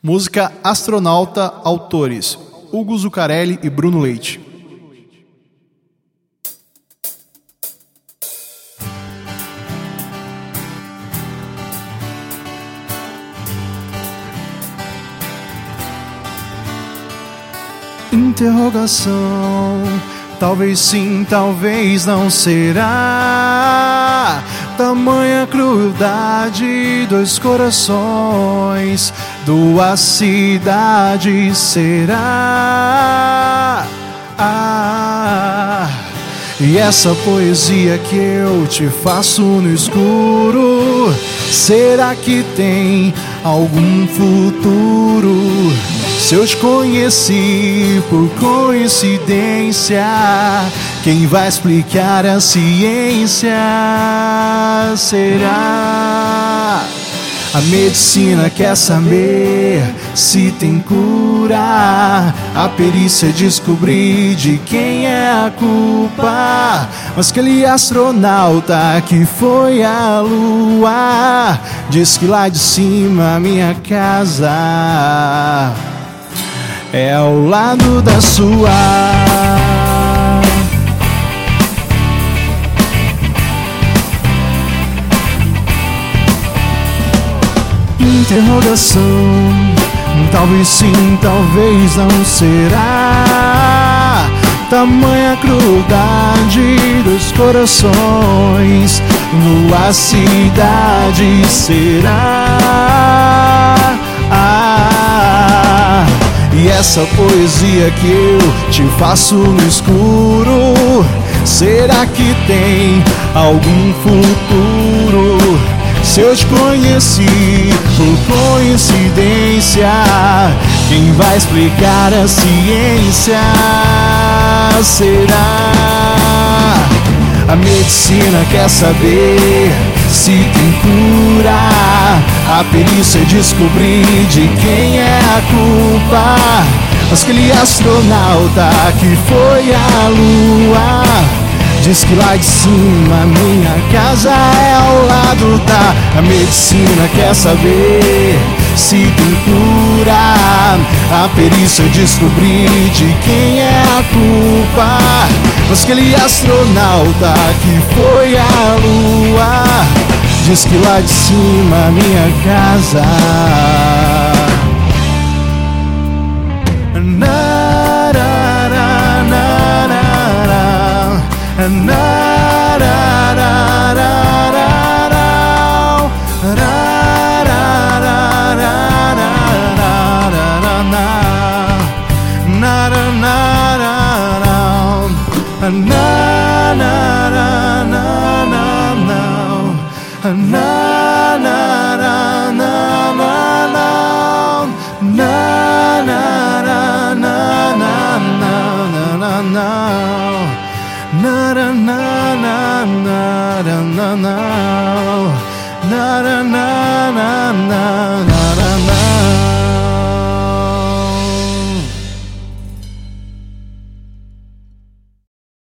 Música Astronauta, autores Hugo Zuccarelli e Bruno Leite. Interrogação, talvez sim, talvez não será. Tamanha crueldade, dois corações, duas cidades, será? E essa poesia que eu te faço no escuro, será que tem algum futuro? Se eu te conheci por coincidência, quem vai explicar a ciência será? A medicina quer saber se tem cura, a perícia descobrir de quem é a culpa. Mas aquele astronauta que foi à lua diz que lá de cima a minha casa é ao lado da sua. Interrogação, talvez sim, talvez não será. Tamanha crueldade dos corações, numa cidade, será? E essa poesia que eu te faço no escuro, será que tem algum futuro? Se eu te conheci por coincidência, quem vai explicar a ciência será? A medicina quer saber se tem cura, a perícia descobrir de quem é a culpa. Mas aquele astronauta que foi à lua diz que lá de cima minha casa é ao lado da. A medicina quer saber se tem cura, a perícia descobrir de quem é a culpa. Mas aquele astronauta que foi à lua diz que lá de cima minha casa na